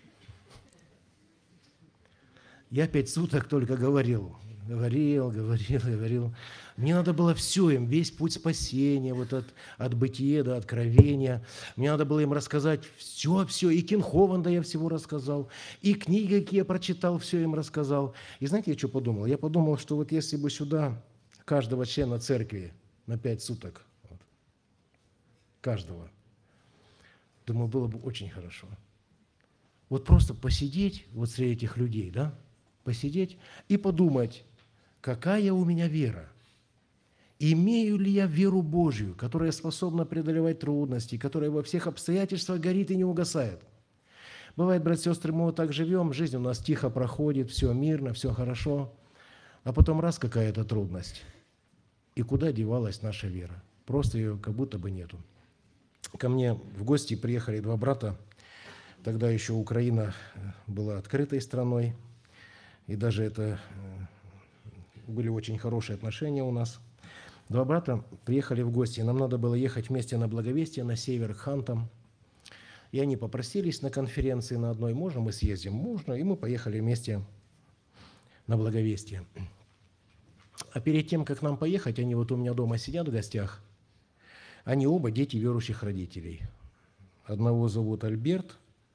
Я пять суток только говорил, говорил, говорил, говорил. Мне надо было все им, весь путь спасения, вот от, от бытия до откровения. Мне надо было им рассказать все-все, и Кинхованда я всего рассказал, и книги, какие я прочитал, все им рассказал. И знаете, я что подумал? Я подумал, что вот если бы сюда каждого члена церкви на пять суток, вот, каждого, думаю, было бы очень хорошо. Вот просто посидеть вот среди этих людей, да, посидеть и подумать, какая у меня вера. Имею ли я веру Божью, которая способна преодолевать трудности, которая во всех обстоятельствах горит и не угасает? Бывает, братья и сестры, мы вот так живем, жизнь у нас тихо проходит, все мирно, все хорошо, а потом раз какая-то трудность. И куда девалась наша вера? Просто ее как будто бы нету. Ко мне в гости приехали два брата. Тогда еще Украина была открытой страной, и даже это были очень хорошие отношения у нас. Два брата приехали в гости, нам надо было ехать вместе на Благовестие, на север, к хантам. И они попросились на конференции на одной, можно мы съездим? Можно, и мы поехали вместе на Благовестие. А перед тем, как нам поехать, они вот у меня дома сидят в гостях, они оба дети верующих родителей. Одного зовут Альберт,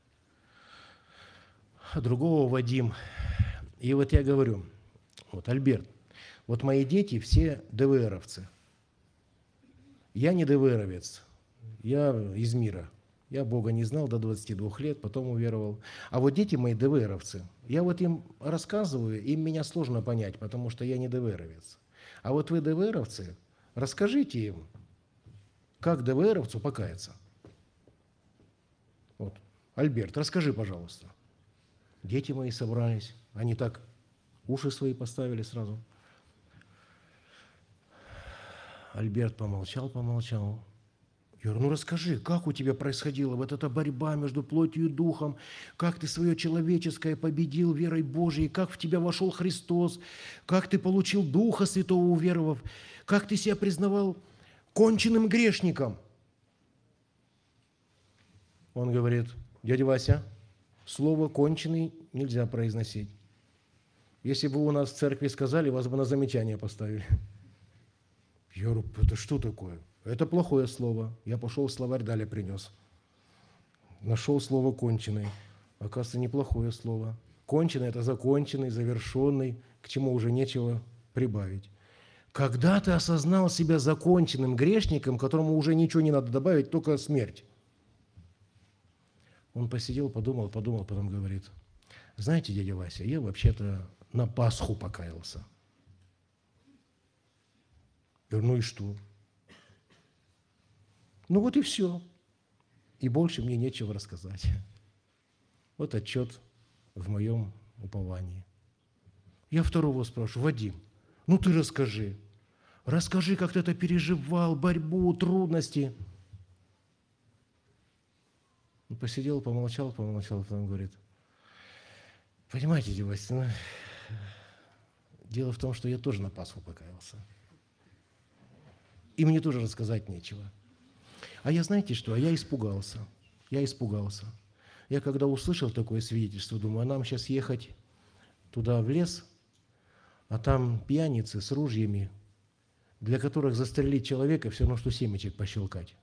а другого Вадим. И вот я говорю, вот, Альберт, вот мои дети все ДВРовцы. Я не ДВРовец, я из мира. Я Бога не знал до двадцати двух лет, потом уверовал. А вот дети мои ДВРовцы. Я вот им рассказываю, им меня сложно понять, потому что я не ДВРовец. А вот вы ДВРовцы, расскажите им, как ДВРовцу покаяться. Вот. Альберт, расскажи, пожалуйста. Дети мои собрались, они так уши свои поставили сразу. Альберт помолчал, помолчал. Я говорю, ну расскажи, как у тебя происходила вот эта борьба между плотью и духом, как ты свое человеческое победил верой Божией, как в тебя вошел Христос, как ты получил Духа Святого, уверовав, как ты себя признавал конченным грешником. Он говорит, дядя Вася, слово «конченый» нельзя произносить. Если бы вы у нас в церкви сказали, вас бы на замечание поставили. Я говорю, это что такое? Это плохое слово. Я пошел в словарь, Даля принес. Нашел слово «конченый». Оказывается, неплохое слово. Конченый – это законченный, завершенный, к чему уже нечего прибавить. Когда ты осознал себя законченным грешником, которому уже ничего не надо добавить, только смерть. Он посидел, подумал, подумал, потом говорит, знаете, дядя Вася, я вообще-то на Пасху покаялся. Я говорю, ну и что? Ну вот и все. И больше мне нечего рассказать. Вот отчет в моем уповании. Я второго спрашиваю, Вадим, ну ты расскажи. Расскажи, как ты это переживал, борьбу, трудности. Он посидел, помолчал, помолчал, потом говорит, понимаете, дядя Вася, Дело в том, что я тоже на Пасху покаялся. И мне тоже рассказать нечего. А я, знаете что, а я испугался. Я испугался. Я когда услышал такое свидетельство, думаю, а нам сейчас ехать туда в лес, а там пьяницы с ружьями, для которых застрелить человека все равно, что семечек пощелкать.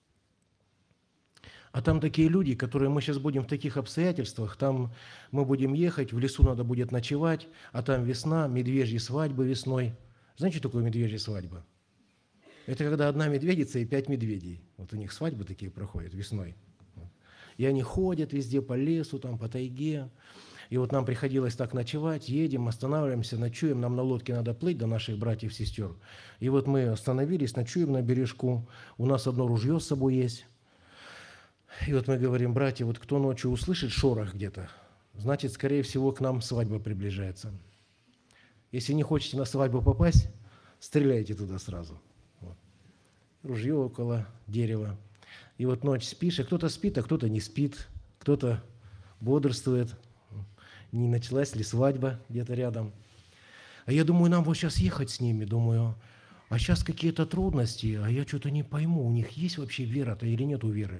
А там такие люди, которые мы сейчас будем в таких обстоятельствах, там мы будем ехать, в лесу надо будет ночевать, а там весна, медвежьи свадьбы весной. Знаете, что такое медвежья свадьба? Это когда одна медведица и пять медведей. Вот у них свадьбы такие проходят весной. И они ходят везде по лесу, там, по тайге. И вот нам приходилось так ночевать, едем, останавливаемся, ночуем, нам на лодке надо плыть до наших братьев и сестер. И вот мы остановились, ночуем на бережку, у нас одно ружье с собой есть. И вот мы говорим, братья, вот кто ночью услышит шорох где-то, значит, скорее всего, к нам свадьба приближается. Если не хотите на свадьбу попасть, стреляйте туда сразу. Вот. Ружье около дерева. И вот ночь спишь, и кто-то спит, а кто-то не спит, кто-то бодрствует. Не началась ли свадьба где-то рядом. А я думаю, нам вот сейчас ехать с ними, думаю, а сейчас какие-то трудности, а я что-то не пойму, у них есть вообще вера-то или нету веры.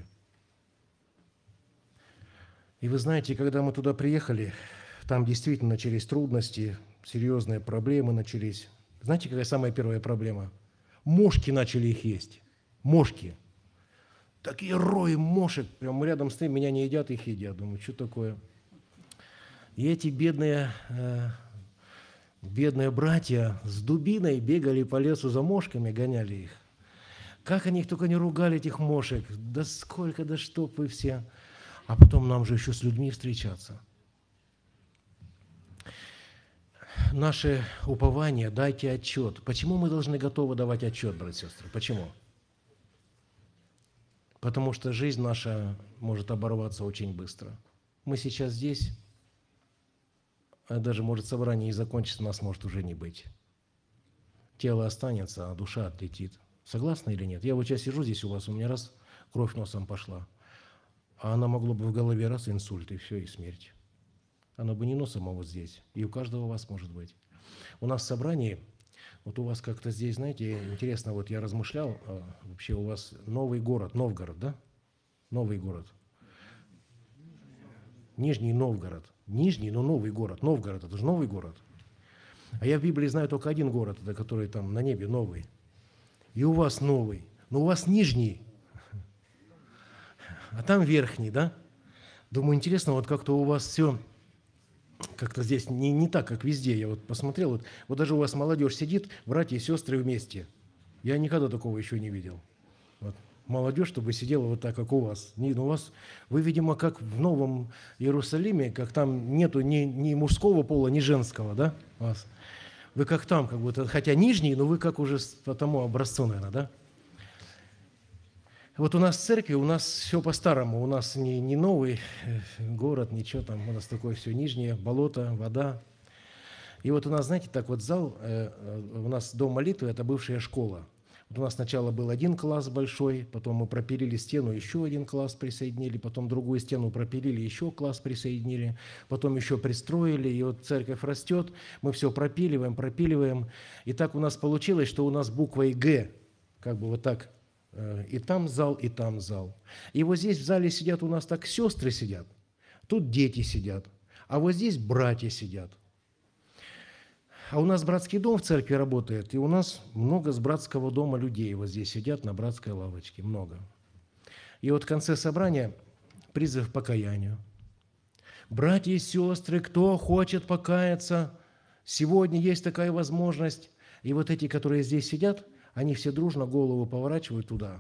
И вы знаете, когда мы туда приехали, там действительно начались трудности, серьезные проблемы начались. Знаете, какая самая первая проблема? Мошки начали их есть. Мошки. Такие рои мошек, прям рядом с ним, меня не едят, их едят. Думаю, что такое? И эти бедные, э, бедные братья с дубиной бегали по лесу за мошками, гоняли их. Как они их только не ругали, этих мошек. Да сколько, да чтоб вы все. А потом нам же еще с людьми встречаться. Наше упование, дайте отчет. Почему мы должны готовы давать отчет, братья и сестры? Почему? Потому что жизнь наша может оборваться очень быстро. Мы сейчас здесь, а даже может собрание и закончится, нас может уже не быть. Тело останется, а душа отлетит. Согласны или нет? Я вот сейчас сижу здесь у вас, у меня раз кровь носом пошла. А она могла бы в голове раз инсульт, и все, и смерть. Она бы не носом, а вот здесь. И у каждого у вас может быть. У нас в собрании, вот у вас как-то здесь, знаете, интересно, вот я размышлял, вообще у вас новый город, Новгород, да? Новый город. Нижний Новгород. Нижний, но новый город. Новгород, это же новый город. А я в Библии знаю только один город, это который там на небе новый. И у вас новый. Но у вас Нижний. А там верхний, да? Думаю, интересно, вот как-то у вас все как-то здесь не, не так, как везде. Я вот посмотрел, вот, вот даже у вас молодежь сидит, братья и сестры вместе. Я никогда такого еще не видел. Вот. Молодежь, чтобы сидела вот так, как у вас. Не, ну, у вас, вы, видимо, как в Новом Иерусалиме, как там нету ни, ни мужского пола, ни женского, да? У вас. Вы как там, как будто, хотя нижний, но вы как уже по тому образцу, наверное, да? Вот у нас в церкви, у нас все по-старому, у нас не, не новый город, ничего там, у нас такое все нижнее, болото, вода. И вот у нас, знаете, так вот зал, э, у нас дом молитвы – это бывшая школа. Вот у нас сначала был один класс большой, потом мы пропилили стену, еще один класс присоединили, потом другую стену пропилили, еще класс присоединили, потом еще пристроили, и вот церковь растет, мы все пропиливаем, пропиливаем. И так у нас получилось, что у нас буквой «Г», как бы вот так, и там зал, и там зал. И вот здесь в зале сидят у нас так сестры сидят, тут дети сидят, а вот здесь братья сидят. А у нас братский дом в церкви работает, и у нас много с братского дома людей вот здесь сидят на братской лавочке, много. И вот в конце собрания призыв к покаянию. Братья и сестры, кто хочет покаяться, сегодня есть такая возможность. И вот эти, которые здесь сидят, они все дружно голову поворачивают туда.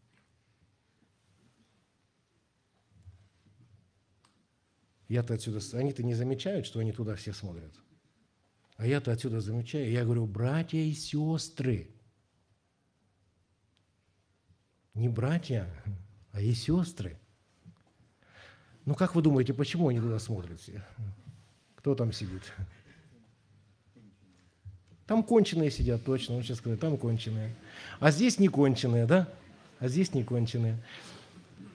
Я-то отсюда, они-то не замечают, что они туда все смотрят. А я-то отсюда замечаю, я говорю, братья и сестры. Не братья, а и сестры. Ну, как вы думаете, почему они туда смотрят все? Кто там сидит? Там конченые сидят, точно, он сейчас сказал, там конченые. А здесь не конченые, да? А здесь не конченые.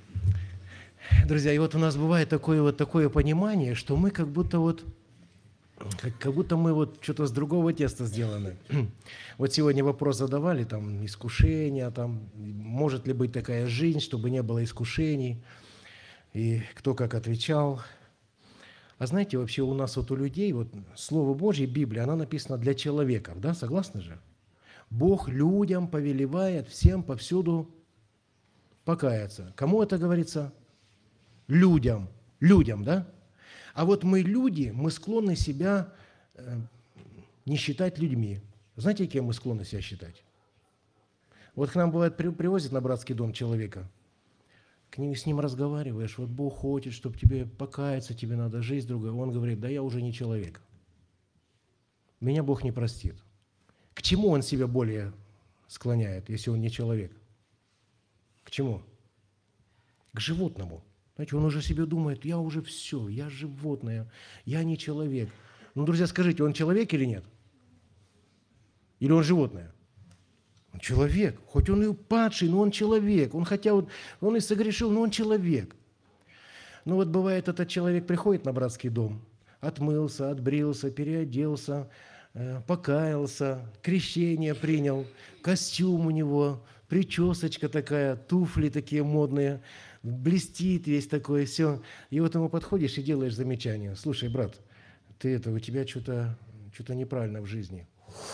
Друзья, и вот у нас бывает такое вот такое понимание, что мы как будто вот Как, как будто мы вот что-то с другого теста сделаны. Вот сегодня вопрос задавали, там, искушения, там, может ли быть такая жизнь, чтобы не было искушений, и кто как отвечал. А знаете, вообще у нас вот у людей, вот Слово Божье, Библия, она написана для человеков, да, согласны же? Бог людям повелевает всем повсюду покаяться. Кому это говорится? Людям. Людям, да? А вот мы люди, мы склонны себя э, не считать людьми. Знаете, кем мы склонны себя считать? Вот к нам, бывает, при, привозят на братский дом человека, к ним, с ним разговариваешь, вот Бог хочет, чтобы тебе покаяться, тебе надо жизнь другая. Он говорит, да я уже не человек. Меня Бог не простит. К чему он себя более склоняет, если он не человек? К чему? К животному. Знаете, он уже себе думает, я уже все, я животное, я не человек. Ну, друзья, скажите, он человек или нет? Или он животное? Он человек. Хоть он и падший, но он человек. Он хотя вот, он и согрешил, но он человек. Ну вот бывает, этот человек приходит на братский дом, отмылся, отбрился, переоделся, покаялся, крещение принял, костюм у него, причесочка такая, туфли такие модные, блестит весь такой, все. И вот ему подходишь и делаешь замечание. Слушай, брат, ты это, у тебя что-то что-то неправильно в жизни.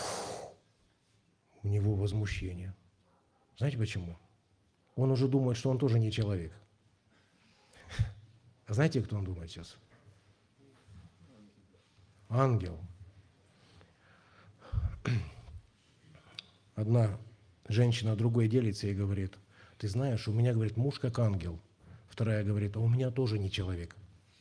У него возмущение. Знаете почему? Он уже думает, что он тоже не человек. А знаете, кто он думает сейчас? Ангел. Одна женщина другой делится и говорит, ты знаешь, у меня, говорит, муж как ангел. Вторая говорит, а у меня тоже не человек.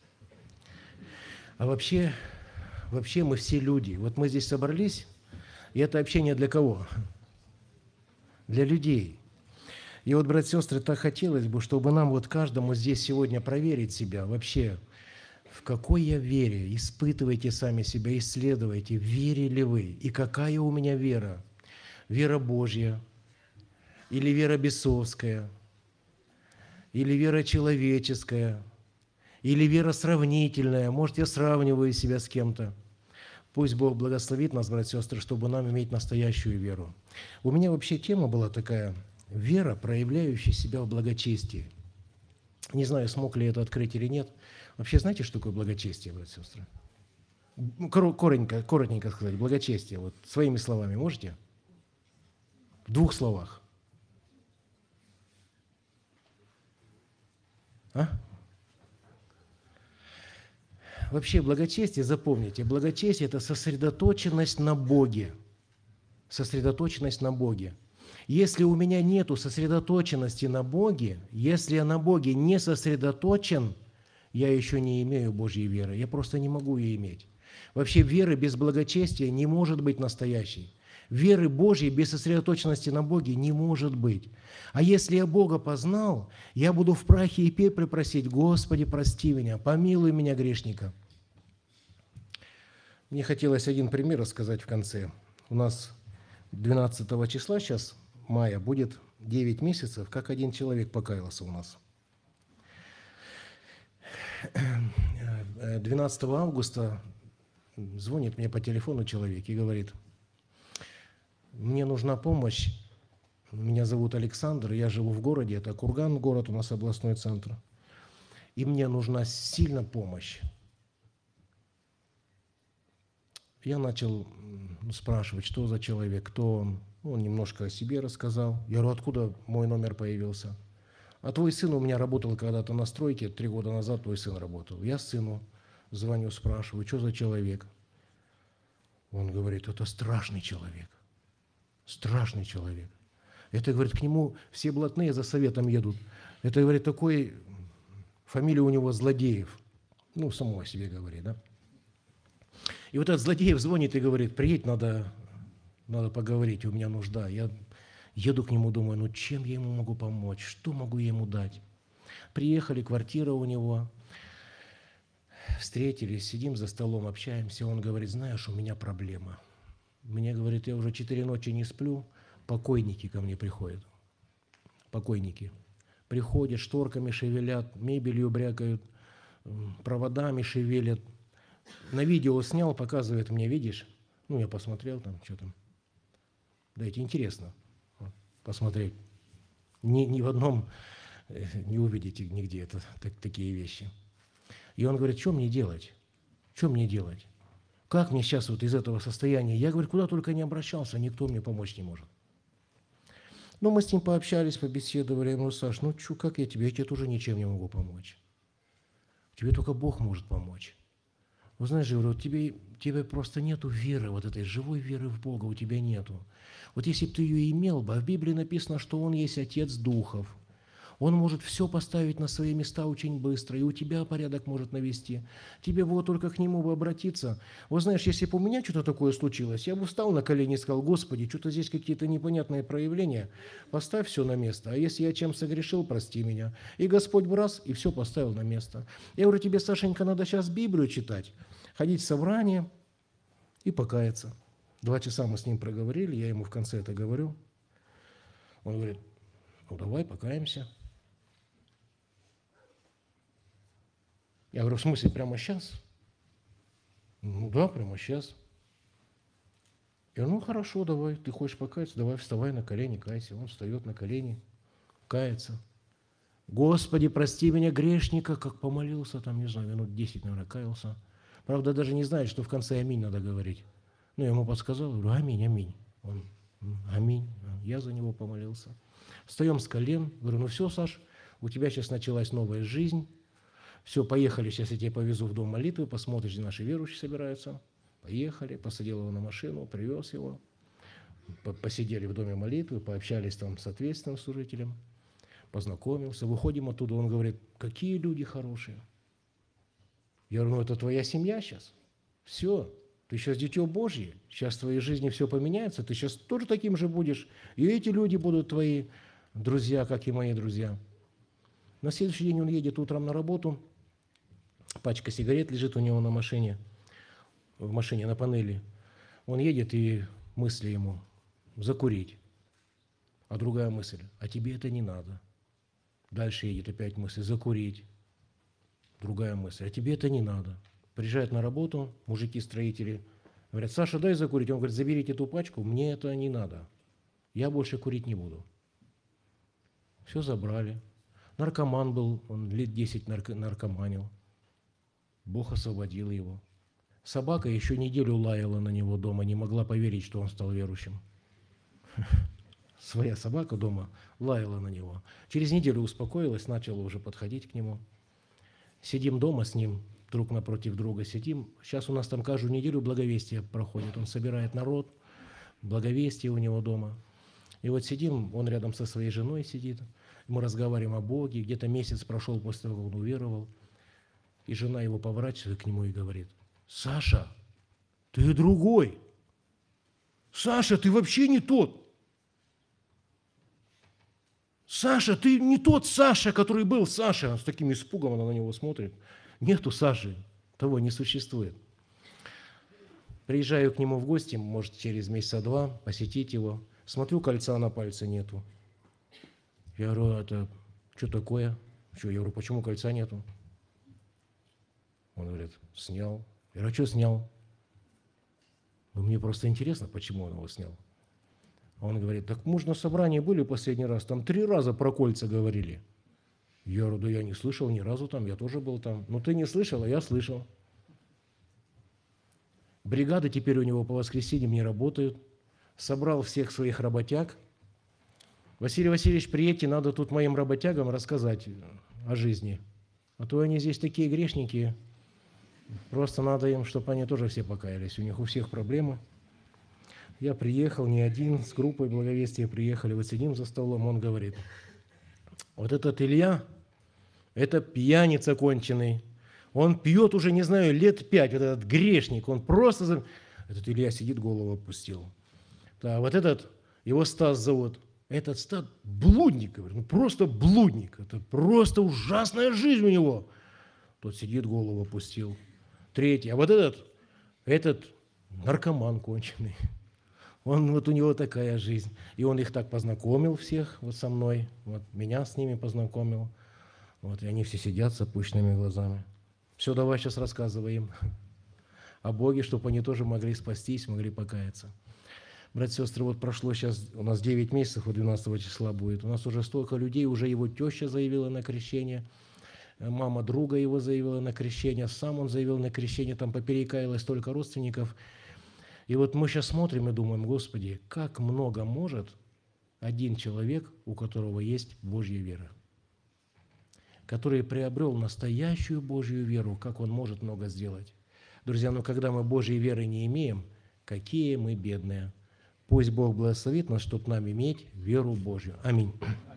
А вообще, вообще мы все люди. Вот мы здесь собрались, и это общение для кого? Для людей. И вот, братья и сестры, так хотелось бы, чтобы нам вот каждому здесь сегодня проверить себя вообще, в какой я вере. Испытывайте сами себя, исследуйте, верили вы, и какая у меня вера. Вера Божья, или вера бесовская, или вера человеческая, или вера сравнительная. Может, я сравниваю себя с кем-то. Пусть Бог благословит нас, братья и сестры, чтобы нам иметь настоящую веру. У меня вообще тема была такая – вера, проявляющая себя в благочестии. Не знаю, смог ли это открыть или нет. Вообще, знаете, что такое благочестие, братья и сестры? Коротенько, коротенько сказать, благочестие. Вот своими словами можете? В двух словах. А? Вообще благочестие, запомните, благочестие – это сосредоточенность на Боге. Сосредоточенность на Боге. Если у меня нету сосредоточенности на Боге, если я на Боге не сосредоточен, я еще не имею Божьей веры. Я просто не могу ее иметь. Вообще веры без благочестия не может быть настоящей. Веры Божьей без сосредоточенности на Боге не может быть. А если я Бога познал, я буду в прахе и пепле просить, Господи, прости меня, помилуй меня, грешника. Мне хотелось один пример рассказать в конце. У нас двенадцатого числа сейчас, мая, будет девять месяцев, как один человек покаялся у нас. двенадцатого августа звонит мне по телефону человек и говорит, мне нужна помощь, меня зовут Александр, я живу в городе, это Курган, город у нас областной центр, и мне нужна сильно помощь. Я начал спрашивать, что за человек, кто он. Он немножко о себе рассказал. Я говорю, откуда мой номер появился? А твой сын у меня работал когда-то на стройке, три года назад твой сын работал. Я сыну звоню, спрашиваю, что за человек? Он говорит, это страшный человек. Страшный человек. Это, говорит, к нему все блатные за советом едут. Это, говорит, такой, фамилия у него Злодеев. Ну, само о себе говорит, да? И вот этот Злодеев звонит и говорит, приедь, надо, надо поговорить, у меня нужда. Я еду к нему, думаю, ну чем я ему могу помочь, что могу я ему дать? Приехали, квартира у него, встретились, сидим за столом, общаемся. Он говорит, знаешь, у меня проблема. Мне, говорит, я уже четыре ночи не сплю, покойники ко мне приходят. Покойники. Приходят, шторками шевелят, мебелью брякают, проводами шевелят. На видео снял, показывает мне, видишь? Ну, я посмотрел там, что там. Дайте, интересно вот, посмотреть. Ни, ни в одном э, не увидите нигде это, так, такие вещи. И он говорит, что мне делать? Что мне делать? Как мне сейчас вот из этого состояния? Я, говорю, куда только не обращался, никто мне помочь не может. Ну, мы с ним пообщались, побеседовали. Я говорю, Саш, ну что, как я тебе? Я тебе тоже ничем не могу помочь. Тебе только Бог может помочь. Вы знаешь, я говорю, вот тебе, тебе просто нету веры, вот этой живой веры в Бога у тебя нету. Вот если бы ты ее имел бы, а в Библии написано, что Он есть Отец Духов, Он может все поставить на свои места очень быстро, и у тебя порядок может навести. Тебе было только к Нему бы обратиться. Вы знаешь, если бы у меня что-то такое случилось, я бы встал на колени и сказал, Господи, что-то здесь какие-то непонятные проявления, поставь все на место. А если я чем согрешил, прости меня. И Господь бы раз, и все поставил на место. Я говорю, тебе, Сашенька, надо сейчас Библию читать, ходить в собрание и покаяться. Два часа мы с ним проговорили, я ему в конце это говорю. Он говорит, ну давай покаемся. Я говорю, в смысле, прямо сейчас? Ну да, прямо сейчас. Я говорю, ну хорошо, давай, ты хочешь покаяться, давай вставай на колени, кайся. Он встает на колени, кается. Господи, прости меня, грешника, как помолился, там, не знаю, минут десять, наверное, каялся. Правда, даже не знает, что в конце аминь надо говорить. Ну, я ему подсказал, говорю, аминь, аминь. Он, аминь. Я за него помолился. Встаем с колен, говорю, ну все, Саш, у тебя сейчас началась новая жизнь. Все, поехали, сейчас я тебя повезу в дом молитвы, посмотришь, где наши верующие собираются. Поехали, посадил его на машину, привез его. Посидели в доме молитвы, пообщались там с ответственным служителем, познакомился. Выходим оттуда, он говорит, какие люди хорошие. Я говорю, ну это твоя семья сейчас. Все, ты сейчас дитё Божье, сейчас в твоей жизни все поменяется, ты сейчас тоже таким же будешь. И эти люди будут твои друзья, как и мои друзья. На следующий день он едет утром на работу, пачка сигарет лежит у него на машине, в машине на панели. Он едет, и мысли ему закурить. А другая мысль, а тебе это не надо. Дальше едет опять мысль, закурить. Другая мысль, а тебе это не надо. Приезжает на работу, мужики-строители, говорят, Саша, дай закурить. Он говорит, заберите эту пачку, мне это не надо. Я больше курить не буду. Все забрали. Наркоман был, он лет десять нарко- наркоманил. Бог освободил его. Собака еще неделю лаяла на него дома, не могла поверить, что он стал верующим. Своя собака дома лаяла на него. Через неделю успокоилась, начала уже подходить к нему. Сидим дома с ним, друг напротив друга сидим. Сейчас у нас там каждую неделю благовестие проходит. Он собирает народ, благовестие у него дома. И вот сидим, он рядом со своей женой сидит. Мы разговариваем о Боге. Где-то месяц прошел после того, как он уверовал. И жена его поворачивается к нему и говорит, Саша, ты другой. Саша, ты вообще не тот. Саша, ты не тот Саша, который был Саша. С таким испугом она на него смотрит. Нету Саши, того не существует. Приезжаю к нему в гости, может, через месяца два, посетить его. Смотрю, кольца на пальце нету. Я говорю, это что такое? Что? Я говорю, почему кольца нету? Он говорит, снял. Я говорю, а что снял? Ну, мне просто интересно, почему он его снял. Он говорит, так мы же на собрании были последний раз, там три раза про кольца говорили. Я говорю, да я не слышал ни разу там, я тоже был там. Ну, ты не слышал, а я слышал. Бригады теперь у него по воскресеньям не работают. Собрал всех своих работяг. Василий Васильевич, приедьте, надо тут моим работягам рассказать о жизни. А то они здесь такие грешники. Просто надо им, чтобы они тоже все покаялись. У них у всех проблемы. Я приехал, не один, с группой благовестия приехали, вот сидим за столом, он говорит, вот этот Илья, это пьяница конченый. Он пьет уже, не знаю, лет пять, вот этот грешник, он просто... Этот Илья сидит, голову опустил. Да, вот этот, его Стас зовут, этот Стас блудник, говорю, ну просто блудник, это просто ужасная жизнь у него. Тот сидит, голову опустил. Третий, а вот этот, этот наркоман конченый. Он, вот у него такая жизнь. И он их так познакомил всех вот со мной, вот меня с ними познакомил. Вот, и они все сидят с опущенными глазами. Все, давай сейчас рассказывай им. о Боге, чтобы они тоже могли спастись, могли покаяться. Братья и сестры, вот прошло сейчас, у нас девять месяцев, вот двенадцатого числа будет, у нас уже столько людей, уже его теща заявила на крещение, мама друга его заявила на крещение, сам он заявил на крещение, там поперекаялось столько родственников. И вот мы сейчас смотрим и думаем, Господи, как много может один человек, у которого есть Божья вера, который приобрел настоящую Божью веру, как он может много сделать. Друзья, но когда мы Божьей веры не имеем, какие мы бедные. Пусть Бог благословит нас, чтобы нам иметь веру Божью. Аминь.